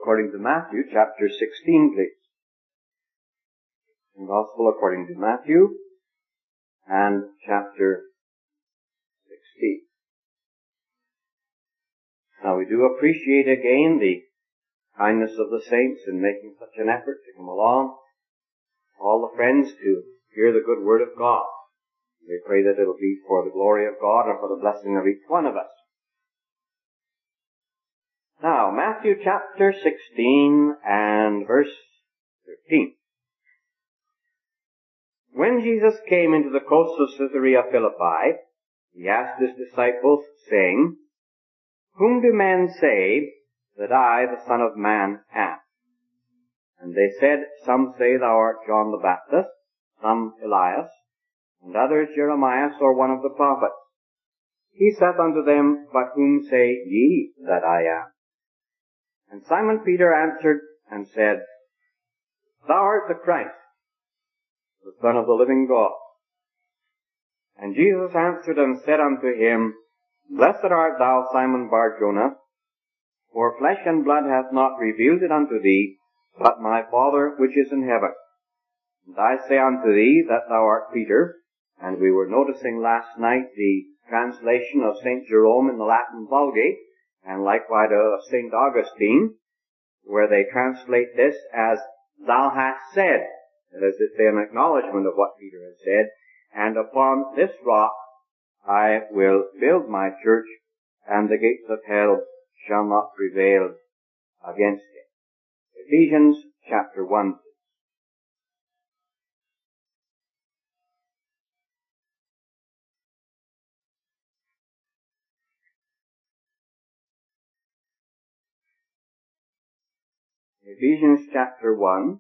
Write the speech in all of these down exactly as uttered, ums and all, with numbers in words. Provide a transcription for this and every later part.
according to Matthew chapter sixteen, please. The Gospel according to Matthew and chapter sixteen. Now we do appreciate again the kindness of the saints in making such an effort to come along. All the friends to hear the good word of God. We pray that it'll be for the glory of God and for the blessing of each one of us. Now, Matthew chapter sixteen and verse thirteen. When Jesus came into the coasts of Caesarea Philippi, he asked his disciples, saying, Whom do men say that I, the Son of Man, am? And they said, Some say thou art John the Baptist, some Elias, and others Jeremiah or one of the prophets. He saith unto them, But whom say ye that I am? And Simon Peter answered and said, Thou art the Christ, the Son of the living God. And Jesus answered and said unto him, Blessed art thou, Simon Bar-Jonah, for flesh and blood hath not revealed it unto thee, but my Father which is in heaven. And I say unto thee that thou art Peter. And we were noticing last night the translation of Saint Jerome in the Latin Vulgate, and likewise of Saint Augustine, where they translate this as, Thou hast said, as if they an acknowledgement of what Peter has said, and upon this rock I will build my church, and the gates of hell shall not prevail against it. Ephesians chapter one. Ephesians chapter one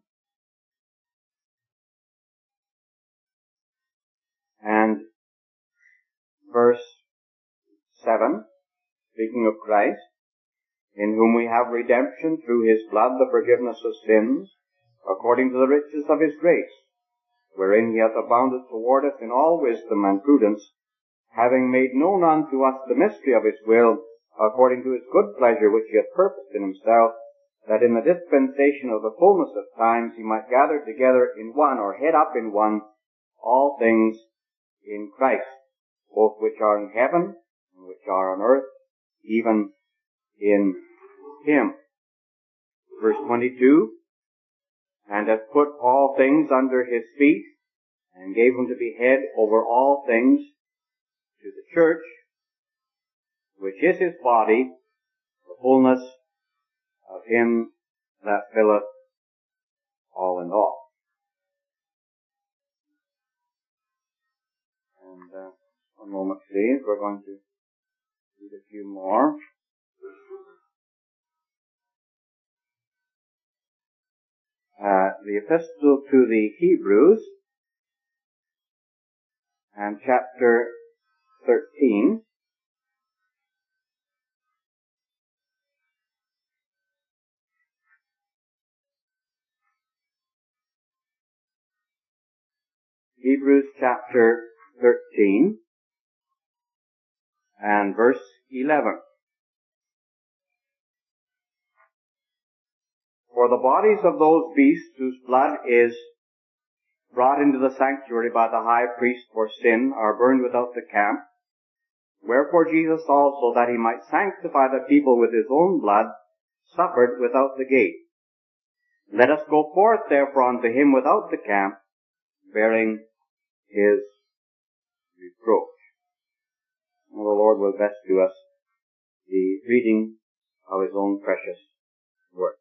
and verse seven, speaking of Christ, in whom we have redemption through his blood, the forgiveness of sins, according to the riches of his grace, wherein he hath abounded toward us in all wisdom and prudence, having made known unto us the mystery of his will, according to his good pleasure which he hath purposed in himself, that in the dispensation of the fullness of times he might gather together in one, or head up in one, all things in Christ, both which are in heaven and which are on earth, even in him. Verse twenty-two, and hath put all things under his feet, and gave him to be head over all things to the church, which is his body, the fullness of him that filleth all in all. And uh, one moment please, we're going to read a few more. Uh, the Epistle to the Hebrews, and chapter thirteen. Hebrews chapter thirteen and verse eleven. For the bodies of those beasts whose blood is brought into the sanctuary by the high priest for sin are burned without the camp. Wherefore Jesus also, that he might sanctify the people with his own blood, suffered without the gate. Let us go forth therefore unto him without the camp, bearing his reproach. And the Lord will best to us the reading of his own precious word.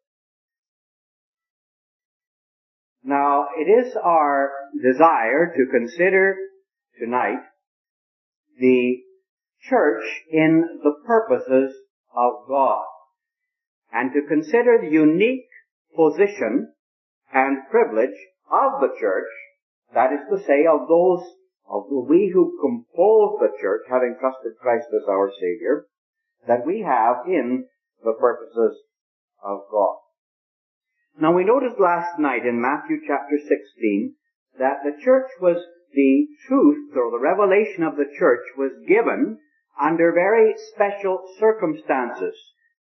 Now, it is our desire to consider tonight the church in the purposes of God, and to consider the unique position and privilege of the church, that is to say, of those of we who compose the church, having trusted Christ as our Savior, that we have in the purposes of God. Now, we noticed last night in Matthew chapter sixteen that the church was, the truth or the revelation of the church was given under very special circumstances.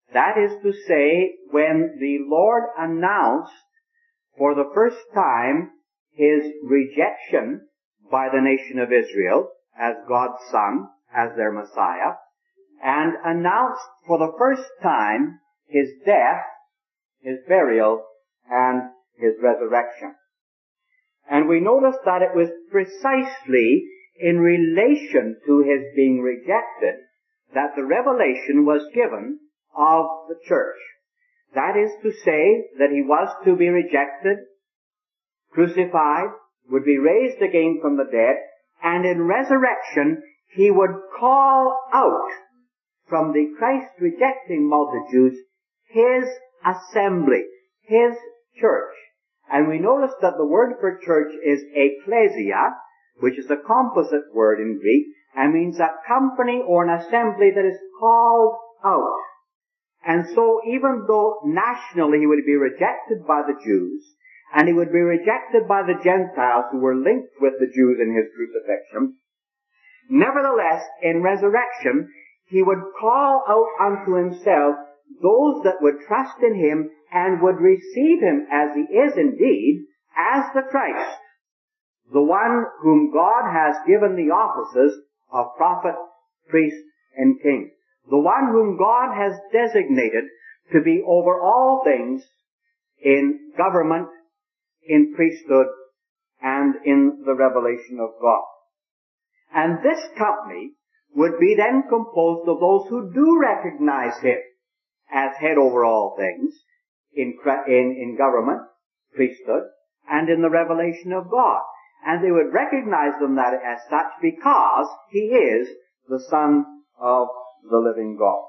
That is to say, when the Lord announced for the first time his rejection by the nation of Israel as God's Son, as their Messiah, and announced for the first time his death, his burial, and his resurrection. And we notice that it was precisely in relation to his being rejected that the revelation was given of the church. That is to say that he was to be rejected, crucified, would be raised again from the dead, and in resurrection he would call out from the Christ-rejecting multitudes his assembly, his church. And we notice that the word for church is ecclesia, which is a composite word in Greek, and means a company or an assembly that is called out. And so even though nationally he would be rejected by the Jews, and he would be rejected by the Gentiles who were linked with the Jews in his crucifixion, nevertheless, in resurrection, he would call out unto himself those that would trust in him and would receive him as he is indeed, as the Christ, the one whom God has given the offices of prophet, priest, and king, the one whom God has designated to be over all things in government, in priesthood, and in the revelation of God. And this company would be then composed of those who do recognize him as head over all things in, in, in government, priesthood, and in the revelation of God. And they would recognize them that as such because he is the Son of the living God.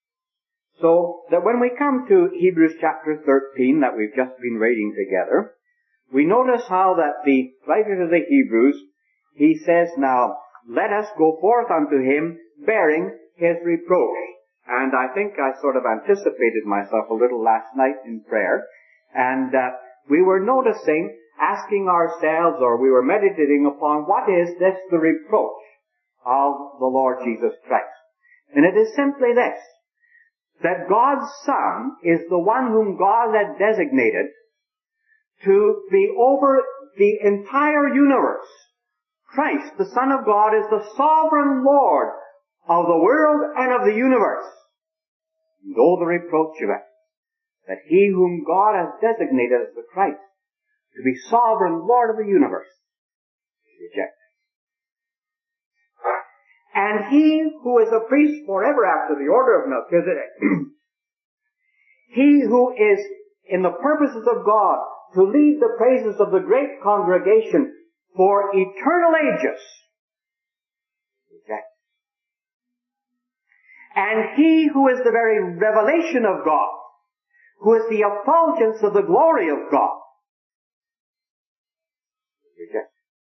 So that when we come to Hebrews chapter thirteen that we've just been reading together, we notice how that the writer to the Hebrews, he says now, let us go forth unto him bearing his reproach. And I think I sort of anticipated myself a little last night in prayer. And uh, we were noticing, asking ourselves, or we were meditating upon, what is this, the reproach of the Lord Jesus Christ? And it is simply this, that God's Son is the one whom God had designated to be over the entire universe. Christ, the Son of God, is the sovereign Lord of the world and of the universe. And oh, the reproach of it, that he whom God has designated as the Christ to be sovereign Lord of the universe is rejected. And he who is a priest forever after the order of Melchizedek, he who is in the purposes of God to lead the praises of the great congregation for eternal ages, rejected. And he who is the very revelation of God, who is the effulgence of the glory of God, rejected.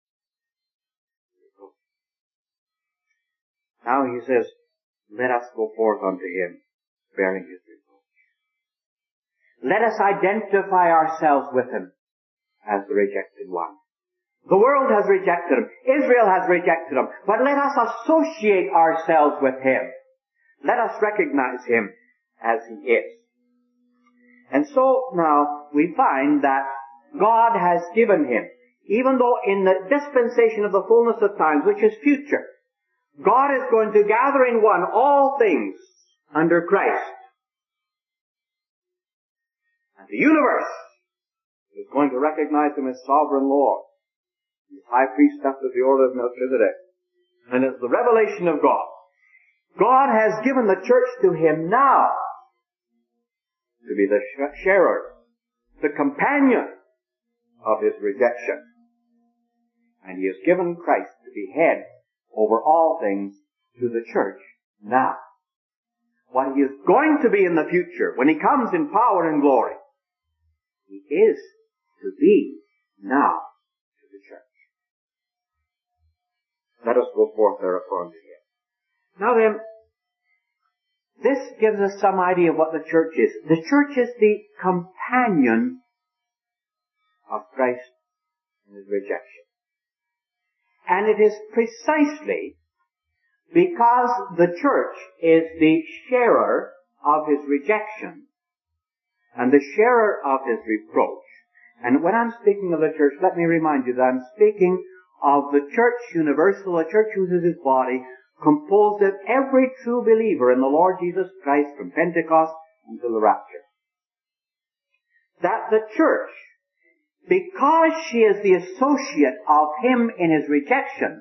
Now he says, let us go forth unto him, bearing his reproach. Let us identify ourselves with him as the rejected one. The world has rejected him. Israel has rejected him. But let us associate ourselves with him. Let us recognize him as he is. And so now we find that God has given him, even though in the dispensation of the fullness of times, which is future, God is going to gather in one all things under Christ. And the universe is going to recognize him as sovereign Lord. He's high priest after the order of Melchizedek. And as the revelation of God, God has given the church to him now to be the sharer, the companion of his rejection. And he has given Christ to be head over all things to the church now. What he is going to be in the future, when he comes in power and glory, he is to be now to the church. Let us go forth thereupon to him. Now then, this gives us some idea of what the church is. The church is the companion of Christ in his rejection. And it is precisely because the church is the sharer of his rejection and the sharer of his reproach. And when I'm speaking of the church, let me remind you that I'm speaking of the church universal, a church who is his body, composed of every true believer in the Lord Jesus Christ from Pentecost until the rapture. That the church, because she is the associate of him in his rejection,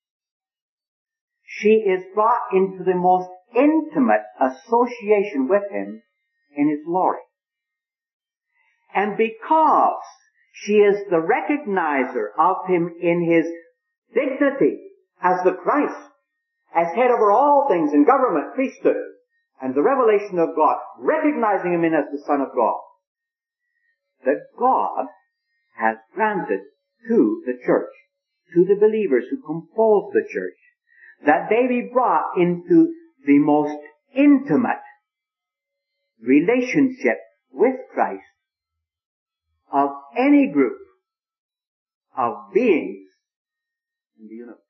she is brought into the most intimate association with him in his glory. And because she is the recognizer of him in his dignity as the Christ, as head over all things in government, priesthood, and the revelation of God, recognizing him in as the Son of God, that God has granted to the church, to the believers who compose the church, that they be brought into the most intimate relationship with Christ of any group of beings in the universe.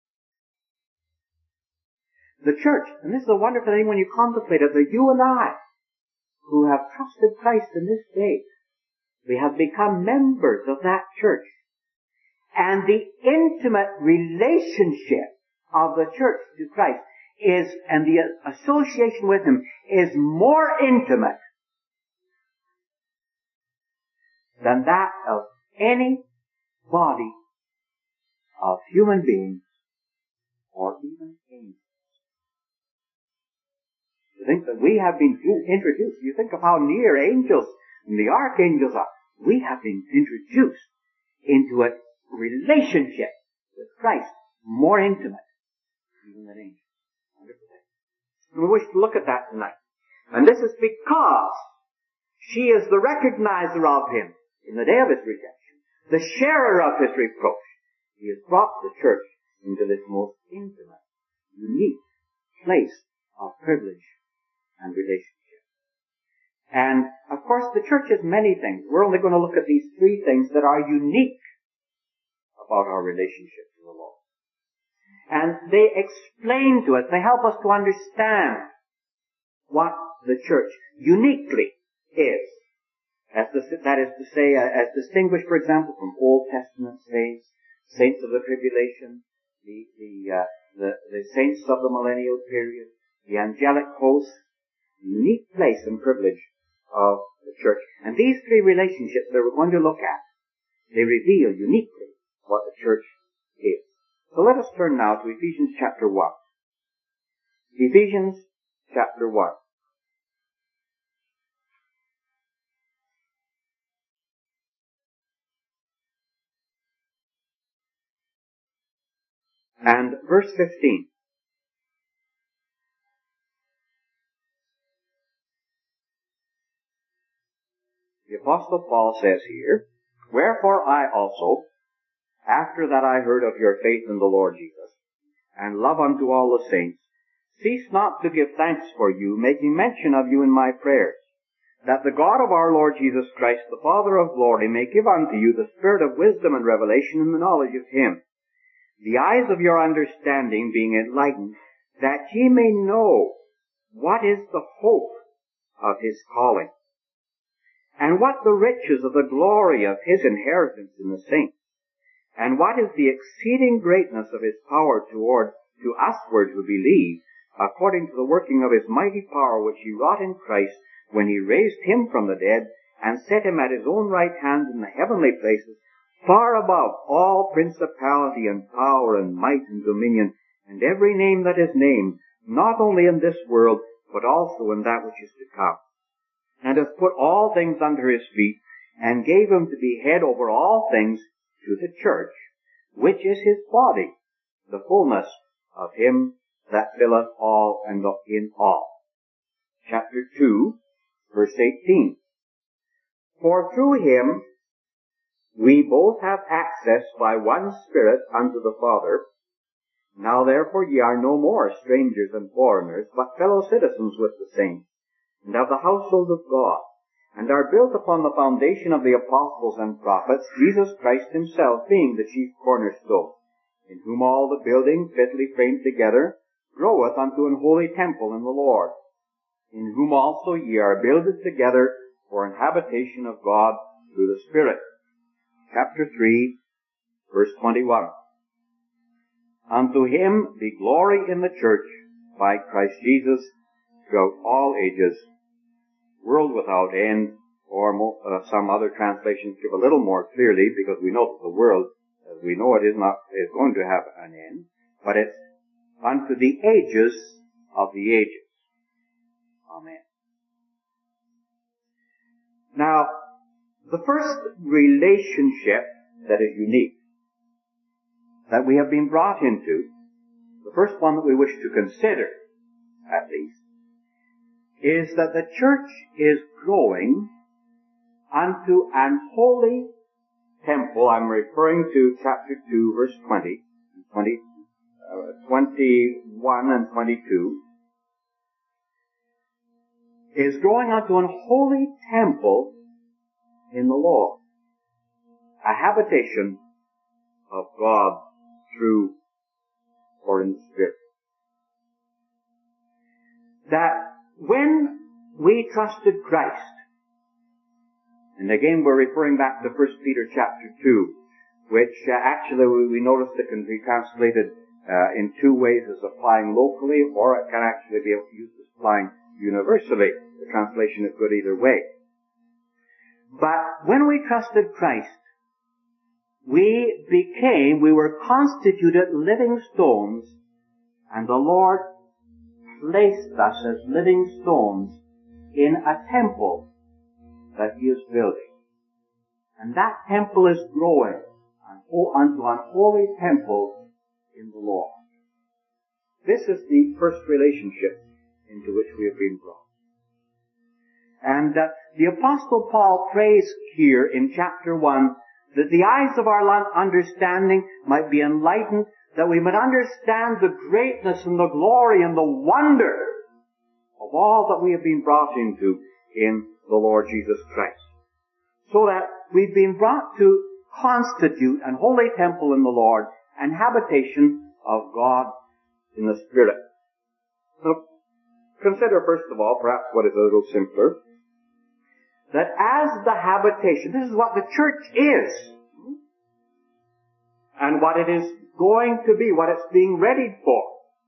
The church, and this is a wonderful thing when you contemplate it, that you and I, who have trusted Christ in this day, we have become members of that church. And the intimate relationship of the church to Christ is, and the association with him is more intimate than that of any body of human beings or even angels. You think that we have been introduced, you think of how near angels and the archangels are. We have been introduced into a relationship with Christ more intimate even than angels. And we wish to look at that tonight. And this is because she is the recognizer of him in the day of his rejection, the sharer of his reproach. He has brought the church into this most intimate, unique place of privilege and relationship. And, of course, the church is many things. We're only going to look at these three things that are unique about our relationship to the Lord. And they explain to us, they help us to understand what the church uniquely is. As the, that is to say, uh, as distinguished, for example, from Old Testament saints, saints of the tribulation, the, the, uh, the, the saints of the millennial period, the angelic hosts, unique place and privilege of the church. And these three relationships that we're going to look at, they reveal uniquely what the church is. So let us turn now to Ephesians chapter one. Ephesians chapter one. And verse fifteen. The Apostle Paul says here, "Wherefore I also, after that I heard of your faith in the Lord Jesus, and love unto all the saints, cease not to give thanks for you, making mention of you in my prayers, that the God of our Lord Jesus Christ, the Father of glory, may give unto you the spirit of wisdom and revelation in the knowledge of him, the eyes of your understanding being enlightened, that ye may know what is the hope of his calling, and what the riches of the glory of his inheritance in the saints, and what is the exceeding greatness of his power toward to usward who believe, according to the working of his mighty power which he wrought in Christ, when he raised him from the dead, and set him at his own right hand in the heavenly places, far above all principality and power and might and dominion, and every name that is named, not only in this world, but also in that which is to come, and hath put all things under his feet, and gave him to be head over all things to the church, which is his body, the fullness of him that filleth all and in all." Chapter two, verse eighteen. "For through him we both have access by one Spirit unto the Father. Now therefore ye are no more strangers and foreigners, but fellow citizens with the saints, and of the household of God, and are built upon the foundation of the apostles and prophets, Jesus Christ himself being the chief cornerstone, in whom all the building fitly framed together groweth unto an holy temple in the Lord, in whom also ye are builded together for an habitation of God through the Spirit. Chapter three, verse twenty-one. Unto him be glory in the church by Christ Jesus throughout all ages, world without end, or mo- uh, some other translations give a little more clearly, because we know that the world, as we know it, is not is going to have an end, but it's unto the ages of the ages. Amen. Now, the first relationship that is unique, that we have been brought into, the first one that we wish to consider, at least, is that the church is growing unto an holy temple. I'm referring to chapter two, verse twenty, twenty uh, twenty-one and twenty-two. Is growing unto an holy temple in the Lord, a habitation of God through or in the Spirit. That when we trusted Christ, and again we're referring back to First Peter chapter two, which uh, actually we, we noticed it can be translated uh, in two ways, as applying locally, or it can actually be used as applying universally. The translation is good either way. But when we trusted Christ, we became, we were constituted living stones, and the Lord placed us as living stones in a temple that He is building. And that temple is growing unto an holy temple in the Lord. This is the first relationship into which we have been brought. And uh, the Apostle Paul prays here in chapter one that the eyes of our understanding might be enlightened, that we might understand the greatness and the glory and the wonder of all that we have been brought into in the Lord Jesus Christ. So that we've been brought to constitute an holy temple in the Lord, an habitation of God in the Spirit. So, consider first of all, perhaps what is a little simpler, that as the habitation, this is what the church is, and what it is going to be, what it's being readied for.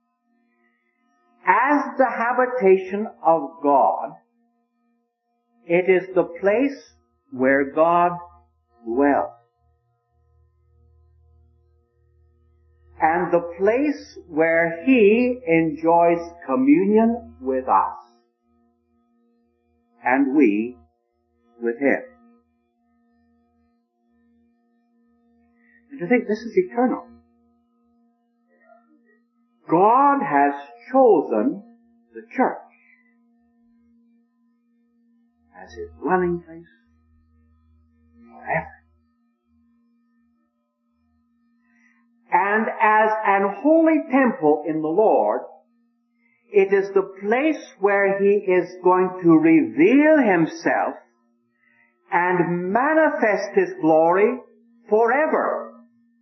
As the habitation of God, it is the place where God dwells. And the place where He enjoys communion with us, and we with Him. And to think this is eternal. God has chosen the church as His dwelling place forever. And as an holy temple in the Lord, it is the place where He is going to reveal Himself and manifest His glory forever.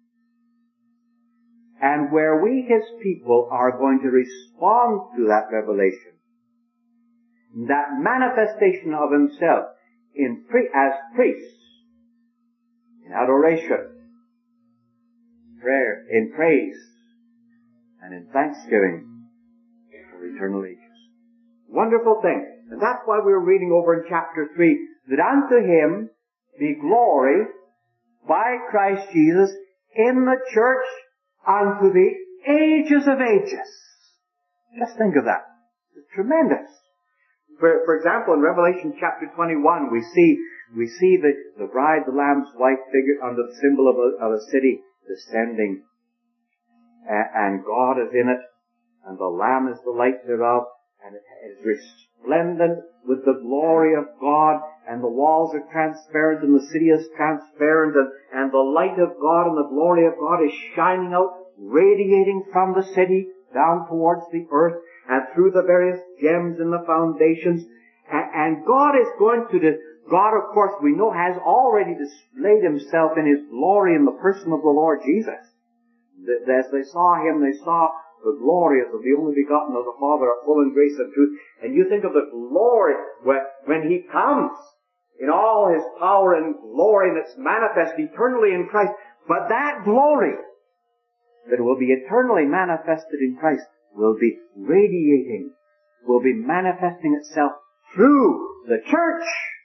And where we, His people, are going to respond to that revelation, that manifestation of Himself in pre- as priests, in adoration, prayer, in praise, and in thanksgiving for eternal ages. Wonderful thing. And that's why we're reading over in chapter three, that unto Him be glory by Christ Jesus in the church unto the ages of ages. Just think of that. It's tremendous. For, for example, in Revelation chapter twenty-one, we see, we see the, the bride, the Lamb's wife figure under the symbol of a, of a city descending. And God is in it, and the Lamb is the light thereof, and it is resplendent with the glory of God, and the walls are transparent, and the city is transparent, and, and the light of God and the glory of God is shining out, radiating from the city down towards the earth, and through the various gems in the foundations. And, and God is going to, dis- God of course we know has already displayed Himself in His glory in the person of the Lord Jesus. As they saw Him, they saw the glory as of the only begotten of the Father, full in grace and truth. And you think of the glory when, when He comes in all His power and glory that's manifest eternally in Christ. But that glory that will be eternally manifested in Christ will be radiating, will be manifesting itself through the church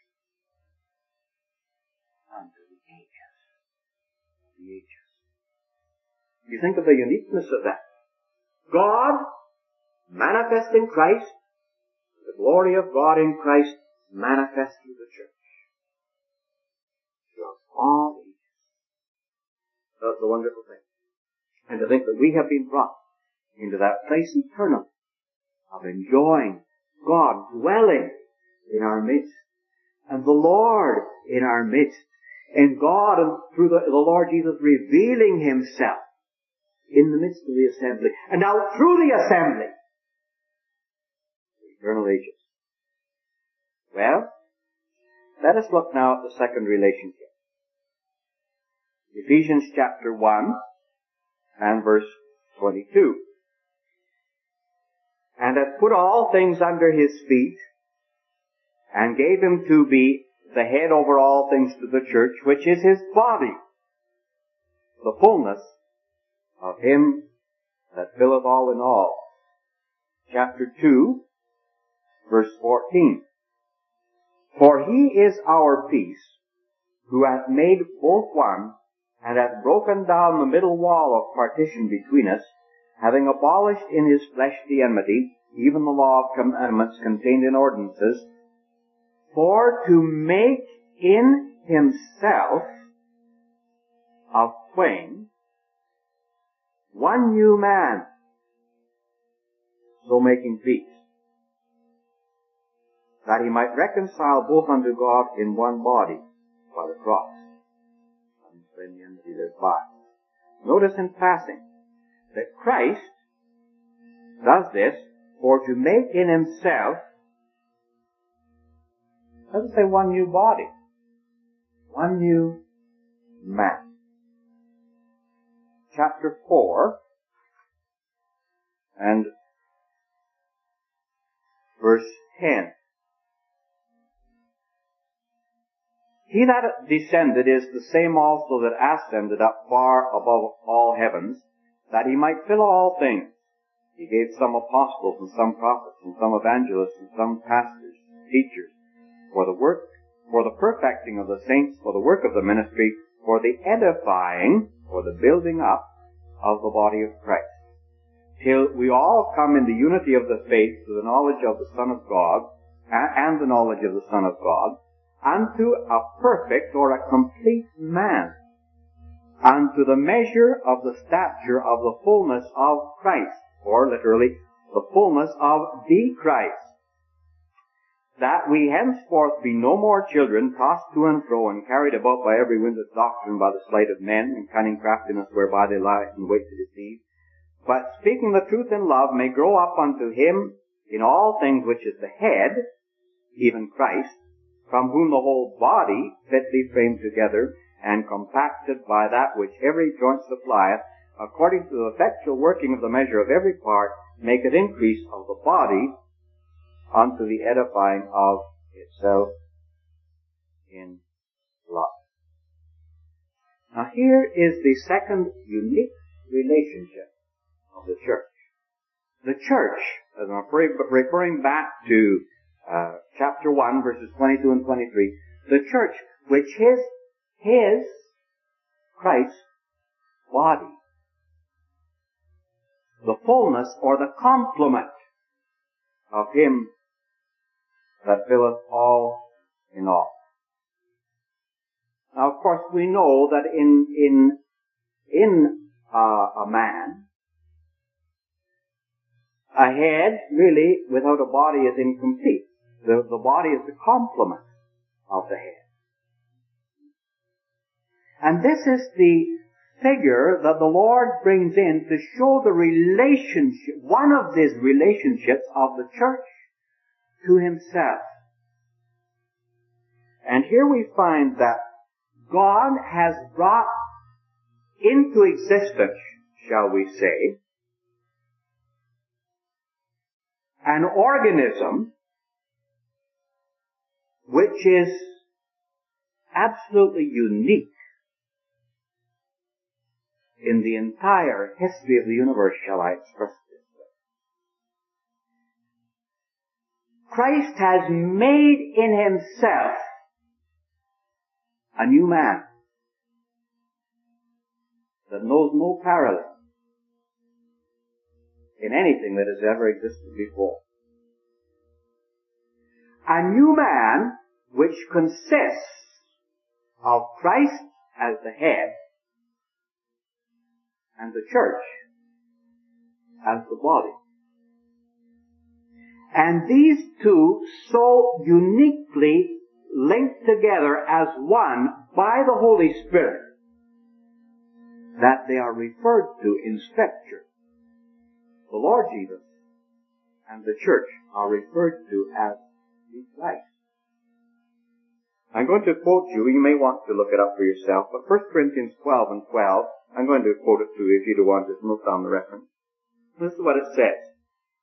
unto the ages. The ages. You think of the uniqueness of that. God manifest in Christ, the glory of God in Christ manifest through the church. Throughout all ages. That's the wonderful thing. And to think that we have been brought into that place eternal of enjoying God dwelling in our midst, and the Lord in our midst, and God and through the, the Lord Jesus revealing Himself in the midst of the assembly, and now through the assembly, the eternal ages. Well, let us look now at the second relationship. Ephesians chapter one and verse twenty-two. And hath put all things under His feet, and gave Him to be the head over all things to the church, which is His body, the fullness of Him that filleth all in all. Chapter two, verse fourteen. For He is our peace, who hath made both one, and hath broken down the middle wall of partition between us, having abolished in His flesh the enmity, even the law of commandments contained in ordinances, for to make in Himself of twain one new man, so making peace, that He might reconcile both unto God in one body by the cross, and slain the enmity thereby. Notice in passing that Christ does this for to make in Himself, doesn't say one new body, one new man. Chapter four and verse ten. He that descended is the same also that ascended up far above all heavens, that He might fill all things. He gave some apostles, and some prophets, and some evangelists, and some pastors, teachers, for the work, for the perfecting of the saints, for the work of the ministry, for the edifying, for the building up of the body of Christ, till we all come in the unity of the faith to the knowledge of the Son of God, and the knowledge of the Son of God, unto a perfect or a complete man, unto the measure of the stature of the fullness of Christ, or literally, the fullness of the Christ, that we henceforth be no more children, tossed to and fro, and carried about by every wind of doctrine, by the sleight of men, and cunning craftiness whereby they lie in wait to deceive, but speaking the truth in love, may grow up unto Him in all things which is the head, even Christ, from whom the whole body, fitly framed together, and compacted by that which every joint supplieth, according to the effectual working of the measure of every part, maketh increase of the body unto the edifying of itself in love. Now here is the second unique relationship of the church. The church, as I'm referring back to uh, chapter one, verses twenty-two and twenty-three, the church, which is His, Christ's body, the fullness or the complement of Him that filleth all in all. Now, of course, we know that in in in uh, a man, a head really without a body is incomplete. The, the body is the complement of the head. And this is the figure that the Lord brings in to show the relationship, one of these relationships of the church to Himself. And here we find that God has brought into existence, shall we say, an organism which is absolutely unique in the entire history of the universe, shall I express it this way. Christ has made in himself a new man that knows no parallel in anything that has ever existed before. A new man which consists of Christ as the head and the church as the body. And these two so uniquely linked together as one by the Holy Spirit that they are referred to in Scripture. The Lord Jesus and the church are referred to as the Christ. I'm going to quote you, you may want to look it up for yourself, but First Corinthians twelve and twelve, I'm going to quote it to you if you don't want to note down the reference. This is what it says.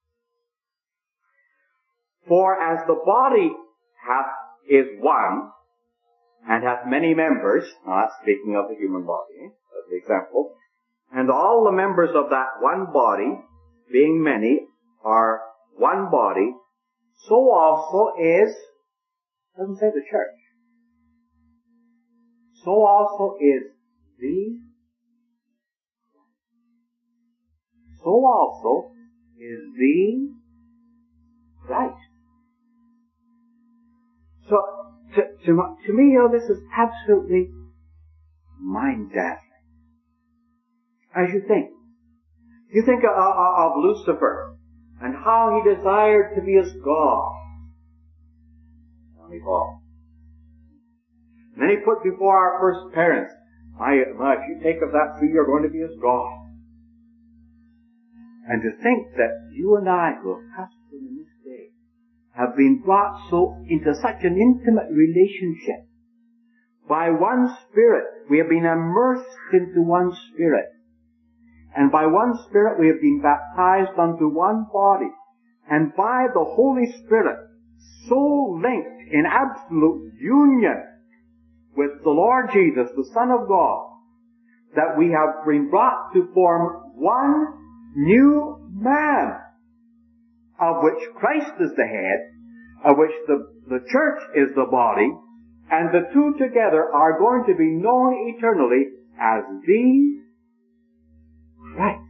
For as the body hath is one, and hath many members, now that's speaking of the human body, as the example, and all the members of that one body, being many, are one body, so also is, doesn't say the church, so also is the, so also is the Christ. So, to, to, to me, you know, this is absolutely mind-dazzling. As you think. You think of, of, of Lucifer, and how he desired to be as God. And he fall. And then he put before our first parents, my, my, if you take of that tree, you're going to be as God. And to think that you and I, who have passed in this day, have been brought so into such an intimate relationship. By one Spirit, we have been immersed into one Spirit. And by one Spirit we have been baptized unto one body. And by the Holy Spirit, so linked in absolute union with the Lord Jesus, the Son of God, that we have been brought to form one new man, of which Christ is the head, of which the, the church is the body, and the two together are going to be known eternally as the Christ.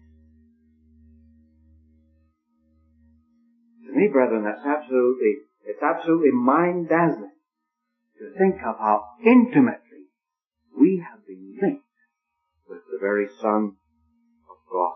To me, brethren, that's absolutely, it's absolutely mind-dazzling to think of how intimately we have been linked with the very Son of God.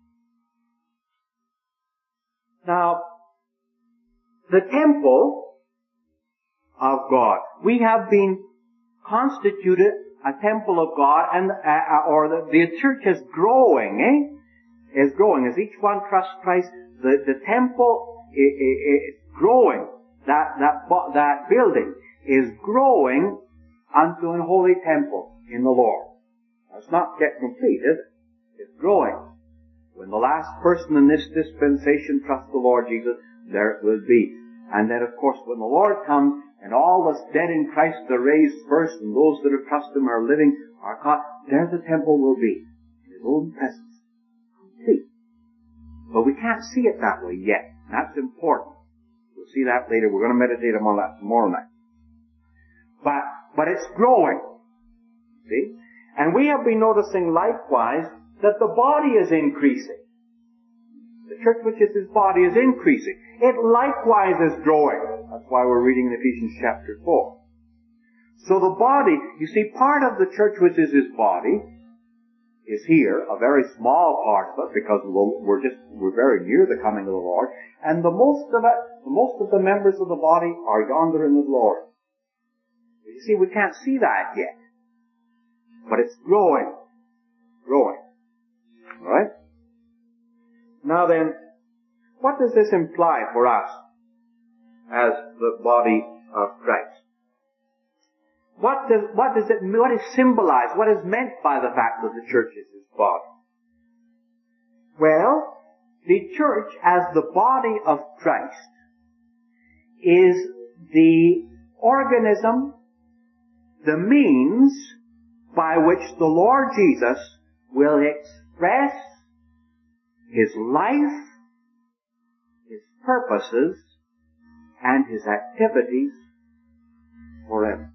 Now, the temple of God. We have been constituted a temple of God, and uh, or the, the church is growing, eh? Is growing as each one trusts Christ. The the temple is, is growing. That that that building is growing unto an holy temple in the Lord. Now, it's not yet complete, is it? It's growing. When the last person in this dispensation trusts the Lord Jesus, there it will be. And then, of course, when the Lord comes and all that's dead in Christ are raised first, and those that have trusted Him are living, are caught, there the temple will be, in His own presence, complete. But we can't see it that way yet. And that's important. We'll see that later. We're going to meditate on that tomorrow night. But, but it's growing. See? And we have been noticing likewise that the body is increasing. The church which is His body is increasing. It likewise is growing. That's why we're reading in Ephesians chapter four. So the body, you see, part of the church which is His body is here, a very small part of it, because we're just, we're very near the coming of the Lord. And the most of it, most of the members of the body are yonder in the Lord. You see, we can't see that yet. But it's growing. Growing. Alright? Now then, what does this imply for us as the body of Christ? What does, what does it, what is symbolized, what is meant by the fact that the church is His body? Well, the church as the body of Christ is the organism, the means by which the Lord Jesus will express His life, His purposes, and His activities forever.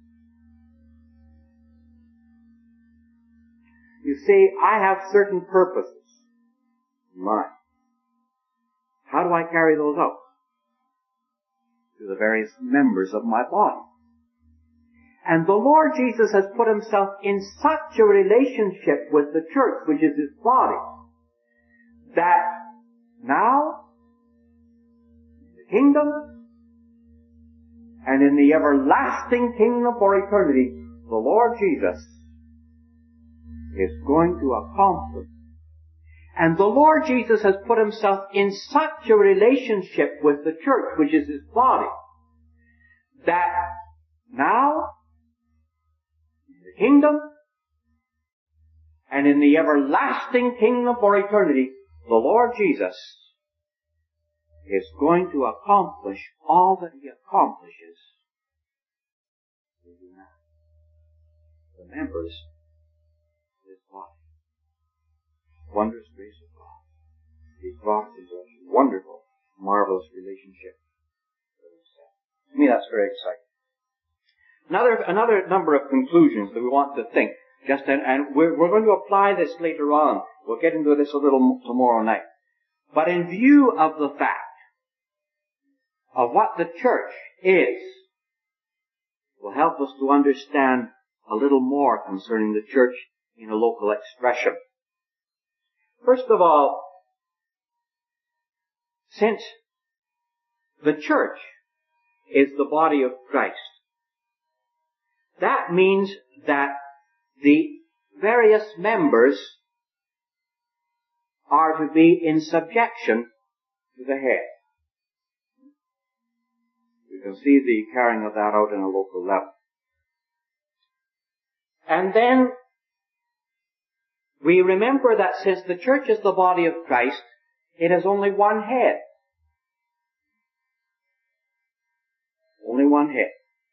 You see, I have certain purposes in mind. How do I carry those out? Through the various members of my body. And the Lord Jesus has put Himself in such a relationship with the church, which is His body, that now, in the kingdom, and in the everlasting kingdom for eternity, the Lord Jesus is going to accomplish. And the Lord Jesus has put Himself in such a relationship with the church, which is His body, that now, in the kingdom, and in the everlasting kingdom for eternity, the Lord Jesus is going to accomplish all that He accomplishes through the members of His body. Wondrous grace of God. He's brought us into a wonderful, marvelous relationship with Himself. To me, that's very exciting. Another, another number of conclusions that we want to think. Just and, and we're, we're going to apply this later on. We'll get into this a little tomorrow night. But in view of the fact of what the church is, will help us to understand a little more concerning the church in a local expression. First of all, since the church is the body of Christ, that means that the various members are to be in subjection to the head. You can see the carrying of that out in a local level. And then we remember that since the church is the body of Christ, it has only one head. Only one head.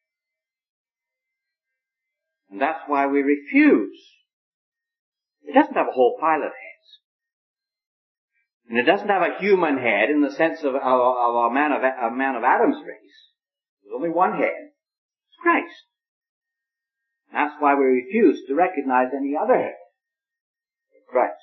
And that's why we refuse. It doesn't have a whole pile of heads. And it doesn't have a human head in the sense of, of, of a man of a man of Adam's race. There's only one head. It's Christ. And that's why we refuse to recognize any other head. Christ.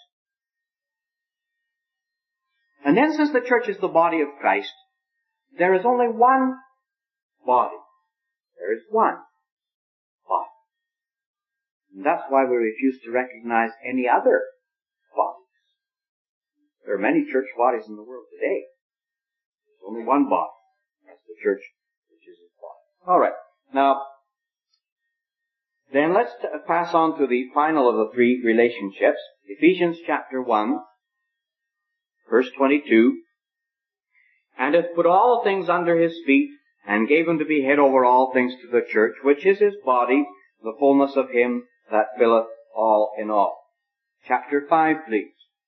And then since the church is the body of Christ, there is only one body. There is one body. And that's why we refuse to recognize any other bodies. There are many church bodies in the world today. There's only one body. That's the church, which is His body. Alright. Now, then let's t- pass on to the final of the three relationships. Ephesians chapter one, verse twenty-two. And hath put all things under His feet, and gave Him to be head over all things to the church, which is His body, the fullness of Him that filleth all in all. Chapter five, please.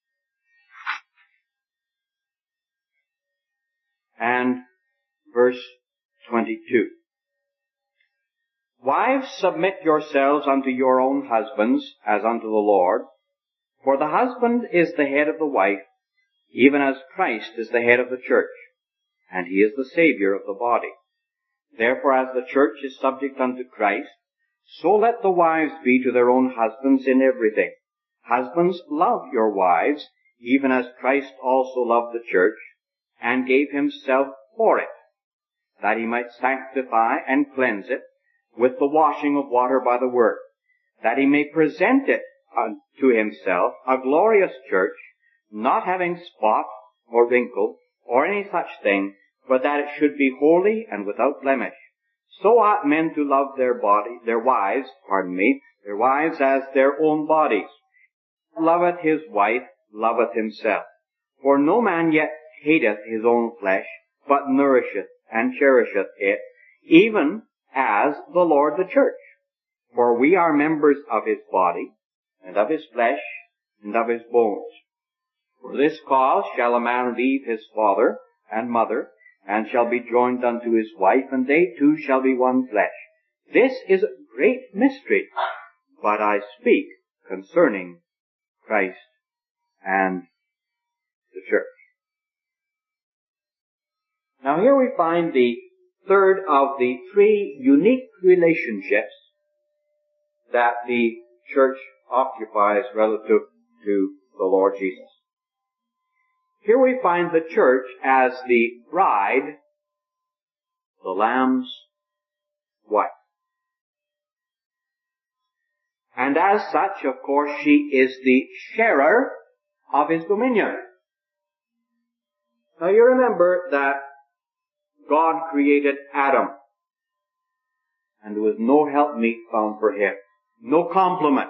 And verse twenty-two. Wives, submit yourselves unto your own husbands, as unto the Lord. For the husband is the head of the wife, even as Christ is the head of the church, and He is the Saviour of the body. Therefore, as the church is subject unto Christ, so let the wives be to their own husbands in everything. Husbands, love your wives, even as Christ also loved the church, and gave Himself for it, that He might sanctify and cleanse it with the washing of water by the word, that He may present it unto Himself a glorious church, not having spot or wrinkle or any such thing, but that it should be holy and without blemish. So ought men to love their body, their wives, pardon me, their wives as their own bodies. Loveth his wife, loveth himself. For no man yet hateth his own flesh, but nourisheth and cherisheth it, even as the Lord the church. For we are members of His body, and of His flesh, and of His bones. For this cause shall a man leave his father and mother, and shall be joined unto his wife, and they two shall be one flesh. This is a great mystery, but I speak concerning Christ and the church. Now here we find the third of the three unique relationships that the church occupies relative to the Lord Jesus. Here we find the church as the bride, the Lamb's wife. And as such, of course, she is the sharer of his dominion. Now you remember that God created Adam, and there was no helpmeet found for him, no complement.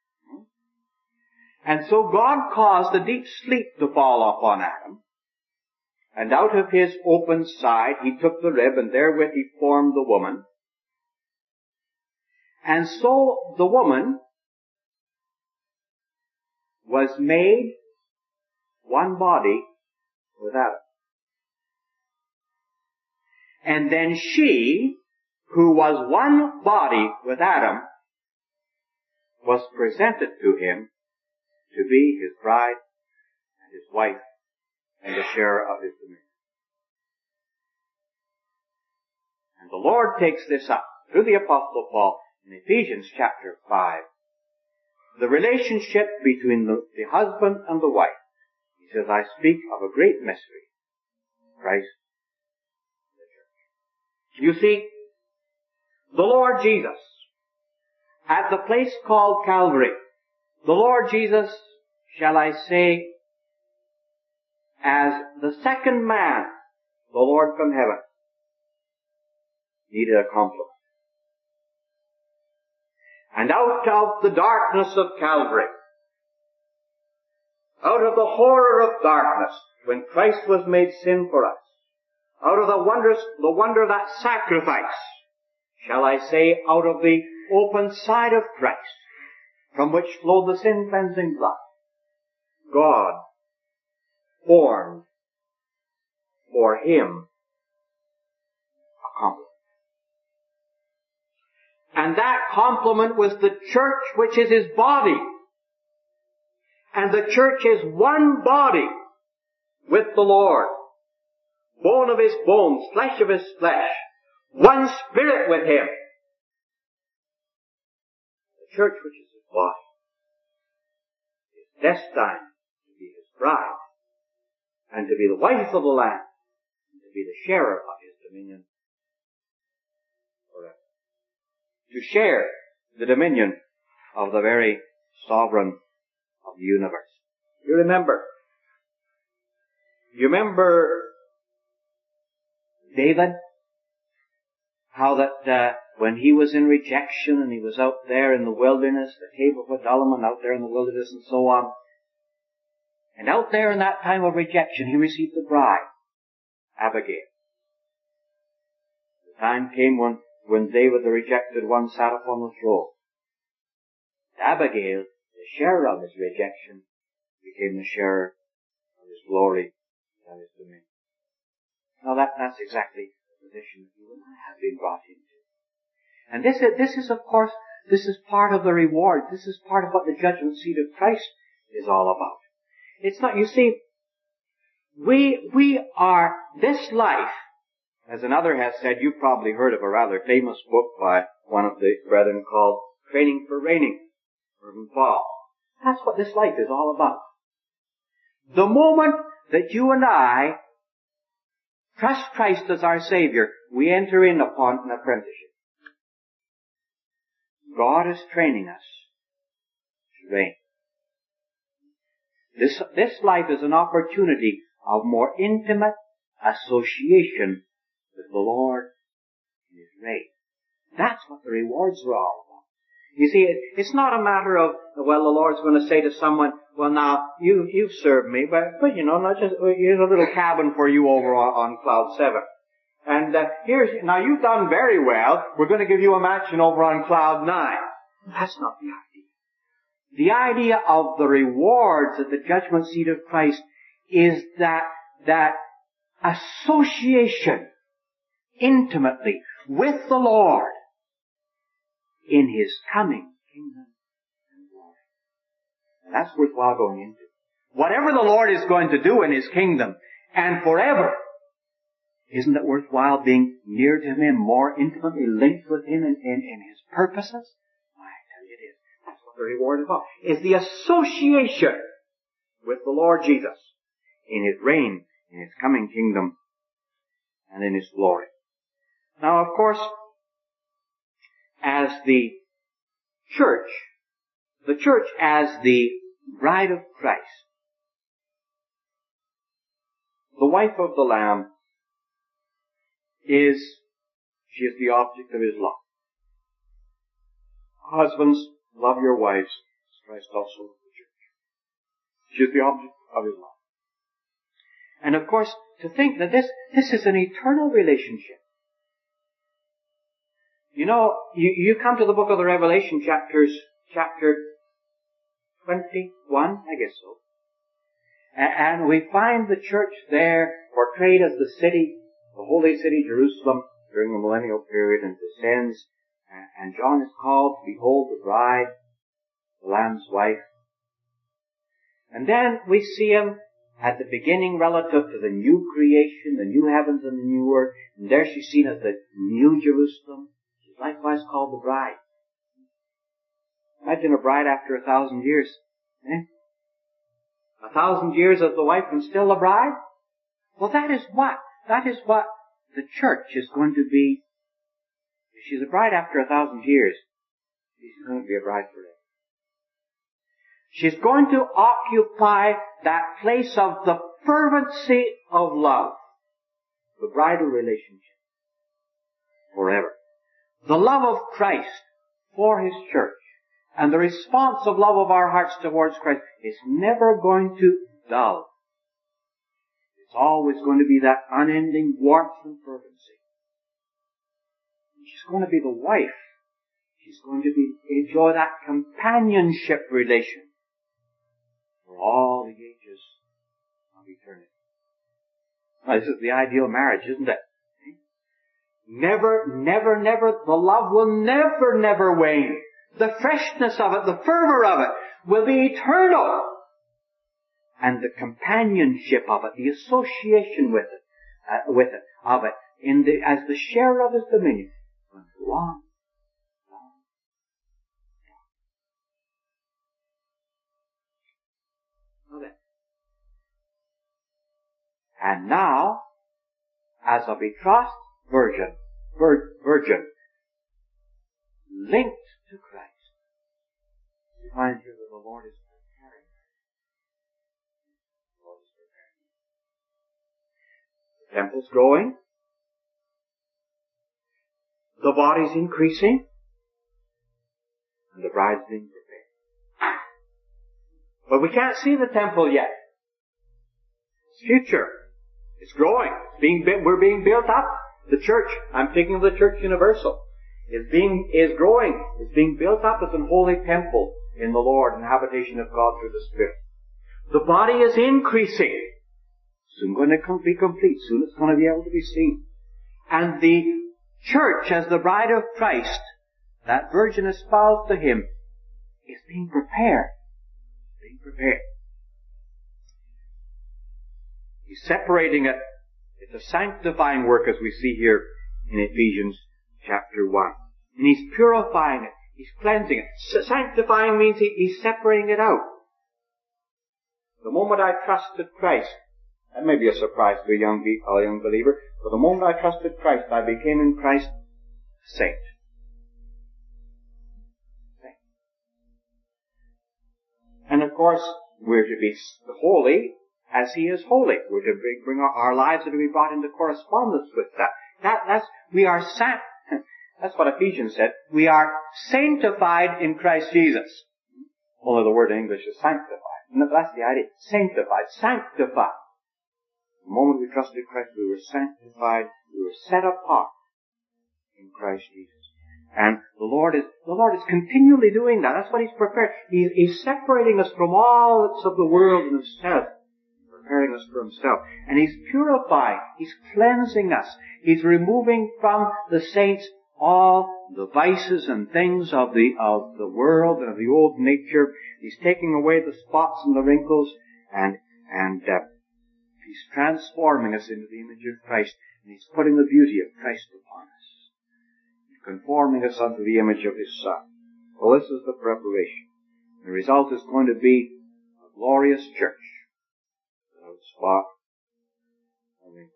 And so God caused a deep sleep to fall upon Adam, and out of his open side he took the rib, and therewith he formed the woman. And so the woman was made one body with Adam. And then she, who was one body with Adam, was presented to him to be his bride and his wife and the sharer of his dominion. And the Lord takes this up through the Apostle Paul in Ephesians chapter five. The relationship between the, the husband and the wife. He says, I speak of a great mystery, Christ and the church. You see, the Lord Jesus, at the place called Calvary, the Lord Jesus, shall I say, as the second man, the Lord from heaven, needed a complement. And out of the darkness of Calvary, out of the horror of darkness, when Christ was made sin for us, out of the wondrous, the wonder of that sacrifice, shall I say, out of the open side of Christ, from which flowed the sin-cleansing blood, God formed for him a complement. And that complement was the church, which is his body. And the church is one body with the Lord. Bone of his bones, flesh of his flesh. One spirit with him. The church, which is his body, is destined to be his bride, and to be the wife of the Lamb, and to be the sharer of his dominion forever. To share the dominion of the very sovereign of the universe. You remember, you remember David? How that uh, when he was in rejection and he was out there in the wilderness, the cave of Adullam, out there in the wilderness and so on, and out there in that time of rejection he received the bride, Abigail. The time came when when David, the rejected one, sat upon the throne. Abigail, the sharer of his rejection, became the sharer of his glory and his dominion. Now that, that's exactly the position that you and I have been brought into. And this is, this is of course, this is part of the reward. This is part of what the judgment seat of Christ is all about. It's not, you see, we, we are, this life, as another has said, you've probably heard of a rather famous book by one of the brethren called Training for Reigning, Reverend Paul. That's what this life is all about. The moment that you and I trust Christ as our Savior, we enter in upon an apprenticeship. God is training us to reign. This, this life is an opportunity of more intimate association with the Lord and his reign. That's what the rewards are all about. You see, it, it's not a matter of, well, the Lord's going to say to someone, well, now, you, you've served me, but, but you know, not just, here's a little cabin for you over on, on cloud seven. And, uh, here's, now you've done very well, we're going to give you a mansion over on cloud nine. That's not the idea. The idea of the rewards at the judgment seat of Christ is that, that association intimately with the Lord in His coming kingdom and glory. And that's worthwhile going into. Whatever the Lord is going to do in His kingdom and forever, isn't it worthwhile being near to Him, more intimately linked with Him in, in, in His purposes? Why, I tell you it is. That's what the reward is about. Is the association with the Lord Jesus in His reign, in His coming kingdom, and in His glory. Now, of course, as the church, the church as the bride of Christ, the wife of the Lamb, is, she is the object of His love. Husbands, love your wives, as Christ also loved the church. She is the object of His love. And of course, to think that this, this is an eternal relationship. You know, you, you come to the book of the Revelation, chapters, chapter twenty-one, I guess so. And, and we find the church there portrayed as the city, the holy city, Jerusalem, during the millennial period, and descends. And John is called, behold the bride, the Lamb's wife. And then we see him at the beginning relative to the new creation, the new heavens and the new earth. And there she's seen as the new Jerusalem. She's likewise called the bride. Imagine a bride after a thousand years. Eh? A thousand years as the wife and still a bride? Well, that is what? That is what the church is going to be. If she's a bride after a thousand years, she's going to be a bride forever. She's going to occupy that place of the fervency of love, the bridal relationship, forever. The love of Christ for His church and the responsive love of our hearts towards Christ is never going to dull. It's always going to be that unending warmth and fervency. She's going to be the wife. She's going to be enjoy that companionship relation for all the ages of eternity. Now, this is the ideal marriage, isn't it? Never, never, never, the love will never, never wane. The freshness of it, the fervor of it will be eternal. And the companionship of it, the association with it, uh, with it, of it, in the, as the sharer of His dominion, will go on, long, long. Okay. And now, as a betrothed virgin, vir, virgin, linked to Christ, we find here that the Lord is preparing. The Lord is preparing. The temple's growing. The body's increasing. And the bride's being prepared. But we can't see the temple yet. It's future. It's growing. It's being, we're being built up. The church, I'm thinking of the church universal, is being, is growing. It's being built up as an holy temple in the Lord and habitation of God through the Spirit. The body is increasing. Soon going to be complete. Soon it's going to be able to be seen. And the church as the bride of Christ, that virgin espoused to Him, is being prepared. Being prepared. He's separating it. It's a sanctifying work, as we see here in Ephesians chapter one. And He's purifying it. He's cleansing it. Sanctifying means he, He's separating it out. The moment I trusted Christ, that may be a surprise to a young, a young believer, but the moment I trusted Christ, I became in Christ a saint. saint. And of course, we're to be holy as He is holy. We're to bring our, our lives are to be brought into correspondence with that. That, that's, we are sant, that's what Ephesians said. We are sanctified in Christ Jesus. Only the word in English is sanctified. And that's the idea. Sanctified. Sanctified. The moment we trusted Christ, we were sanctified. We were set apart in Christ Jesus. And the Lord is, the Lord is continually doing that. That's what He's prepared. He, he's separating us from all that's of the world and Himself. Preparing us for Himself. And He's purifying. He's cleansing us. He's removing from the saints all the vices and things of the, of the world and of the old nature. He's taking away the spots and the wrinkles, and, and, uh, He's transforming us into the image of Christ, and He's putting the beauty of Christ upon us, conforming us unto the image of His Son. Well, this is the preparation. The result is going to be a glorious church, without spot or wrinkle.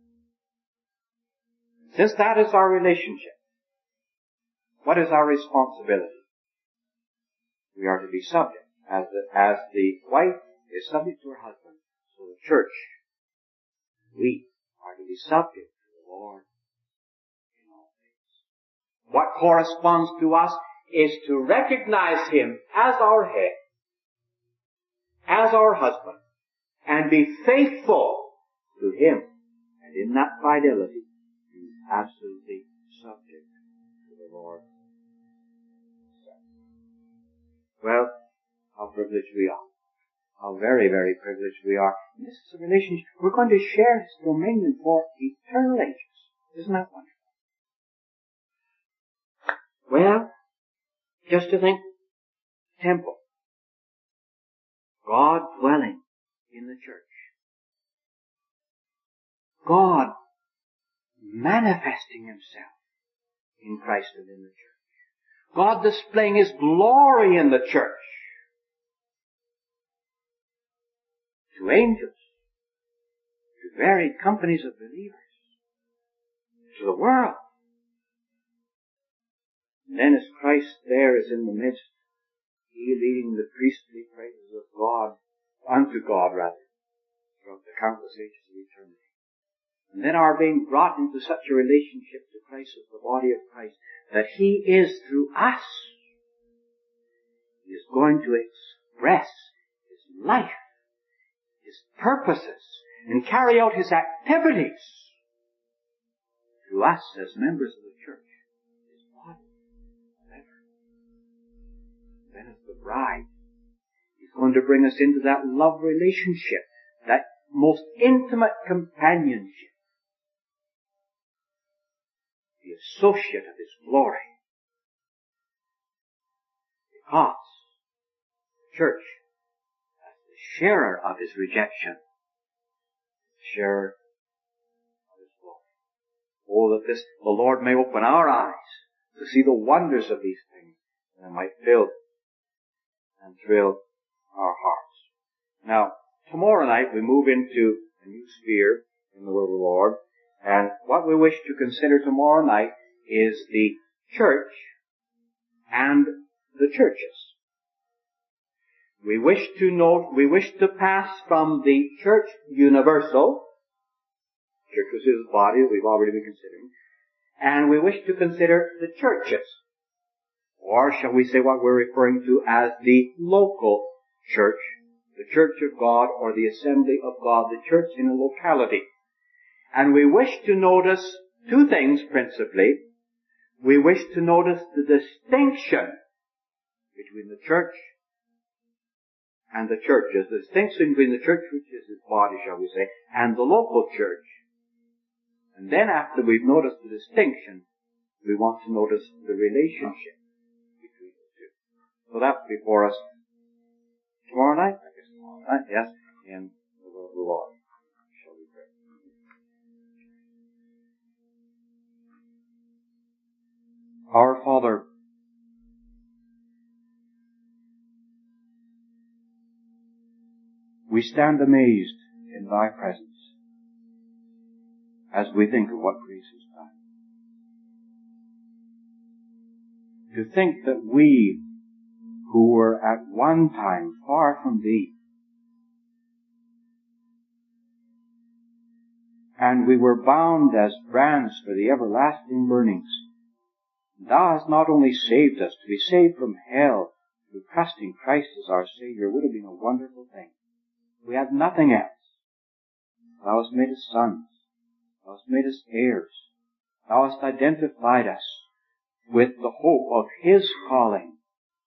Since that is our relationship, what is our responsibility? We are to be subject. As the, as the wife is subject to her husband, so the church, we are to be subject to the Lord in all things. What corresponds to us is to recognize Him as our head, as our husband, and be faithful to Him. And in that fidelity, be absolutely subject to the Lord. Well, how privileged we are. How very, very privileged we are. And this is a relationship. We're going to share His dominion for eternal ages. Isn't that wonderful? Well, just to think, temple. God dwelling in the church. God manifesting Himself in Christ and in the church. God displaying His glory in the church. To angels. To varied companies of believers. To the world. And then as Christ there is in the midst, He leading the priestly praises of God, unto God rather, throughout the countless ages of eternity. And then are being brought into such a relationship to Christ as the body of Christ, that He is through us. He is going to express His life, His purposes, and carry out His activities through us as members of the church, His body, forever. Then as the bride, He's going to bring us into that love relationship, that most intimate companionship, the associate of His glory. Because the church, as the sharer of His rejection, sharer of His glory. Oh, that this, the Lord may open our eyes to see the wonders of these things, and it might fill and thrill our hearts. Now, tomorrow night we move into a new sphere in the will of the Lord, and what we wish to consider tomorrow night is the church and the churches. We wish to note, we wish to pass from the church universal, church was His body that we've already been considering, and we wish to consider the churches, or shall we say what we're referring to as the local church, the church of God, or the assembly of God, the church in a locality. And we wish to notice two things principally. We wish to notice the distinction between the church and the churches, the distinction between the church, which is His body, shall we say, and the local church. And then after we've noticed the distinction, we want to notice the relationship between the two. So that's before us tomorrow night, I guess tomorrow night, yes, in the will of the Lord. Shall we pray? Our Father, we stand amazed in Thy presence as we think of what grace has done. To think that we, who were at one time far from Thee, and we were bound as brands for the everlasting burnings, Thou hast not only saved us, to be saved from hell through trusting Christ as our Savior would have been a wonderful thing. We had nothing else. Thou hast made us sons. Thou hast made us heirs. Thou hast identified us with the hope of His calling,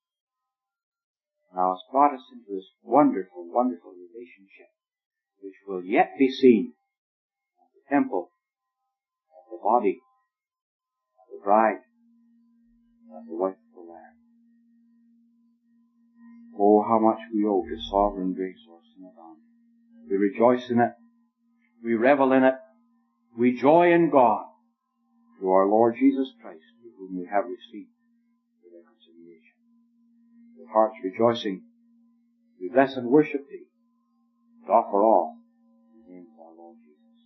now has brought us into this wonderful, wonderful relationship, which will yet be seen at the temple, at the body, at the bride, at the wife of the Lamb. Oh, how much we owe to sovereign grace, our sin abound. We rejoice in it. We revel in it. We joy in God through our Lord Jesus Christ, through whom we have received the reconciliation. With hearts rejoicing, we bless and worship Thee, and offer all in the name of our Lord Jesus.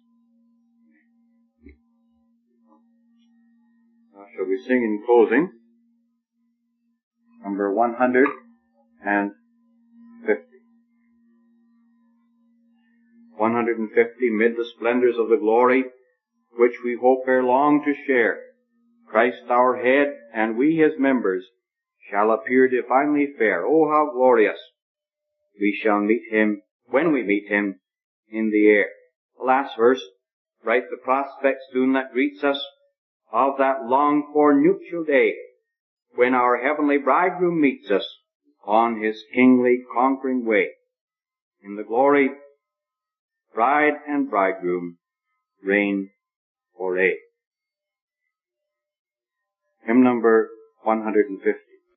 Now shall we sing in closing number one hundred fifty. one hundred fifty, mid the splendors of the glory, which we hope ere long to share, Christ our head, and we His members, shall appear divinely fair. Oh, how glorious we shall meet Him, when we meet Him, in the air. The last verse, bright the prospect soon that greets us, of that longed-for nuptial day, when our heavenly bridegroom meets us on His kingly conquering way. In the glory, bride and bridegroom reign for aye. Hymn number one hundred fifty.